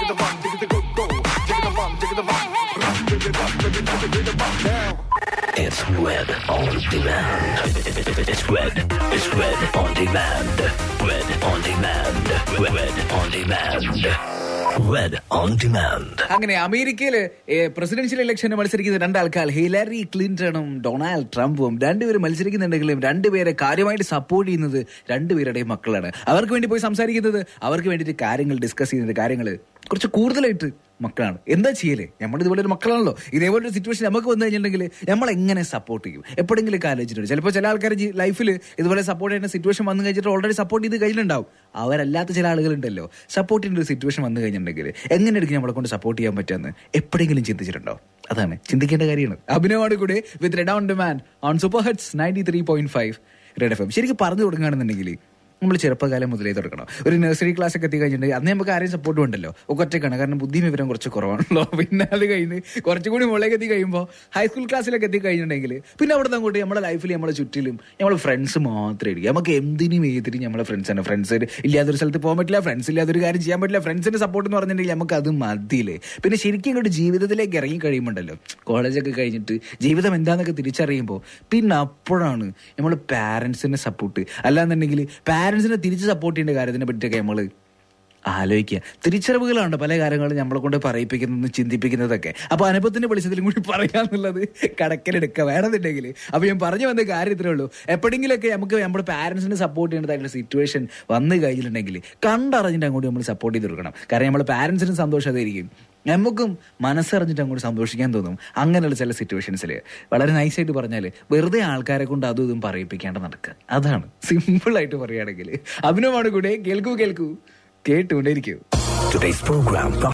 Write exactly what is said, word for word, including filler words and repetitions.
It's Red on Demand. It's Red. It's Red on Demand. Red on Demand. Red on Demand. Red on Demand. അങ്ങനെ അമേരിക്കയില് presidential ഇലക്ഷന് മത്സരിക്കുന്ന രണ്ടാൾക്കാർ Hillary ക്ലിന്റണും Donald ട്രംപും രണ്ടുപേരും മത്സരിക്കുന്നുണ്ടെങ്കിലും രണ്ടുപേരെ കാര്യമായിട്ട് സപ്പോർട്ട് ചെയ്യുന്നത് രണ്ടുപേരുടെയും മക്കളാണ്. അവർക്ക് വേണ്ടി പോയി സംസാരിക്കുന്നത്, അവർക്ക് വേണ്ടിയിട്ട് കാര്യങ്ങൾ ഡിസ്കസ് ചെയ്യുന്നത്, കാര്യങ്ങൾ കുറച്ച് കൂടുതലായിട്ട് മക്കളാണ്. എന്താ ചെയ്യലേ? നമ്മുടെ ഇതുപോലെ ഒരു മക്കളാണല്ലോ. ഇതേപോലെ ഒരു സിറ്റുവേഷൻ നമുക്ക് വന്നു കഴിഞ്ഞിട്ടുണ്ടെങ്കിൽ നമ്മൾ എങ്ങനെ സപ്പോർട്ട് ചെയ്യും? എപ്പോഴെങ്കിലും ആലോചിച്ചിട്ടുണ്ട്. ചിലപ്പോൾ ചില ആൾക്കാർ ലൈഫിൽ ഇതുപോലെ സപ്പോർട്ട് ചെയ്യുന്ന സിറ്റുവേഷൻ വന്നു കഴിഞ്ഞിട്ട് ഓൾറെഡി സപ്പോർട്ട് ചെയ്ത് കഴിഞ്ഞിട്ടുണ്ടാവും. അവരല്ലാത്ത ചില ആളുകളുണ്ടല്ലോ, സപ്പോർട്ട് ചെയ്യുന്ന ഒരു സിറ്റുവേഷൻ വന്നു കഴിഞ്ഞിട്ടുണ്ടെങ്കിൽ എങ്ങനെയായിരിക്കും നമ്മളെ കൊണ്ട് സപ്പോർട്ട് ചെയ്യാൻ പറ്റുമെന്ന് എപ്പോഴെങ്കിലും ചിന്തിച്ചിട്ടുണ്ടോ? അതാണ് ചിന്തിക്കേണ്ട കാര്യമാണ്. അഭിനവാണ് കൂടെ with red on demand on super hits ninety three point five red F M. ശരിക്കും പറഞ്ഞു തുടങ്ങുകയാണെന്നുണ്ടെങ്കിൽ നമ്മൾ ചെറുപ്പകാലം മുതലേ തുടങ്ങണം. ഒരു നഴ്സറി ക്ലാസ് ഒക്കെ എത്തി കഴിഞ്ഞിട്ടുണ്ടെങ്കിൽ അന്ന് നമുക്ക് ആരെയും സപ്പോർട്ട് ഉണ്ടല്ലോ, ഒറ്റക്കാണ്. കാരണം ബുദ്ധി വിവരം കുറച്ച് കുറവാണല്ലോ. പിന്നെ അത് കഴിഞ്ഞ് കുറച്ചും കൂടി മുകളിലേക്ക് എത്തി കഴിയുമ്പോൾ ഹൈസ്കൂൾ ക്ലാസ്സിലൊക്കെ എത്തി കഴിഞ്ഞിട്ടുണ്ടെങ്കിൽ പിന്നെ അവിടെ നിന്ന് അങ്ങോട്ട് നമ്മുടെ ലൈഫിൽ നമ്മളെ ചുറ്റിലും നമ്മളെ ഫ്രണ്ട്സ് മാത്രമേ ഇരിക്കും. നമുക്ക് എന്തിനും ഏതിനും നമ്മളെ ഫ്രണ്ട്സാണ്. ഫ്രണ്ട്സ് ഇല്ലാത്തൊരു സ്ഥലത്ത് പോകാൻ പറ്റില്ല, ഫ്രണ്ട്സ് ഇല്ലാത്തൊരു കാര്യം ചെയ്യാൻ പറ്റില്ല. ഫ്രണ്ട്സിന്റെ സപ്പോർട്ട് എന്ന് പറഞ്ഞിട്ടുണ്ടെങ്കിൽ നമുക്ക് അത് മതിയില്ലേ. പിന്നെ ശരിക്കും ഇങ്ങോട്ട് ജീവിതത്തിലേക്ക് ഇറങ്ങി കഴിയുമ്പോണ്ടല്ലോ, കോളേജൊക്കെ കഴിഞ്ഞിട്ട് ജീവിതം എന്താണെന്നൊക്കെ തിരിച്ചറിയുമ്പോൾ പിന്നെ അപ്പോഴാണ് നമ്മൾ പാരൻസിന്റെ സപ്പോർട്ട്, അല്ലാന്നുണ്ടെങ്കിൽ പാരൻസിനെ തിരിച്ച് സപ്പോർട്ട് ചെയ്യേണ്ട കാര്യത്തിനെ പറ്റിയൊക്കെ നമ്മൾ ആലോചിക്കുക. തിരിച്ചറിവുകളാണ് പല കാര്യങ്ങളും നമ്മളെ കൊണ്ട് പറയിപ്പിക്കുന്നതും ചിന്തിപ്പിക്കുന്നതൊക്കെ. അപ്പൊ അനുഭവത്തിന്റെ വെളിച്ചത്തിലും കൂടി പറയാന്നുള്ളത് കണക്കിലെടുക്കുക വേണമെന്നുണ്ടെങ്കിൽ. അപ്പൊ ഞാൻ പറഞ്ഞു വന്ന കാര്യത്തിലേ ഉള്ളൂ, എപ്പോഴെങ്കിലൊക്കെ നമുക്ക് നമ്മുടെ പാരൻസിനെ സപ്പോർട്ട് ചെയ്യേണ്ടതായിട്ടുള്ള സിറ്റുവേഷൻ വന്നു കഴിഞ്ഞിട്ടുണ്ടെങ്കിൽ കണ്ടറിഞ്ഞിട്ട് അങ്ങോട്ട് നമ്മൾ സപ്പോർട്ട് ചെയ്ത് കൊടുക്കണം. കാരണം നമ്മുടെ പാരൻസിനും സന്തോഷമായിരിക്കും, നമുക്കും മനസ്സറിഞ്ഞിട്ട് അങ്ങോട്ട് സന്തോഷിക്കാൻ തോന്നും. അങ്ങനെയുള്ള ചില സിറ്റുവേഷൻസിൽ വളരെ നൈസായിട്ട് പറഞ്ഞാൽ വെറുതെ ആൾക്കാരെ കൊണ്ട് അതും ഇതും പറയിപ്പിക്കാണ്ട് നടക്കുക. അതാണ് സിമ്പിൾ ആയിട്ട് പറയുകയാണെങ്കിൽ. അഭിനവമാണ് കൂടെ. കേൾക്കൂ കേൾക്കൂ കേട്ടുകൊണ്ടേയിരിക്കൂ. Today's program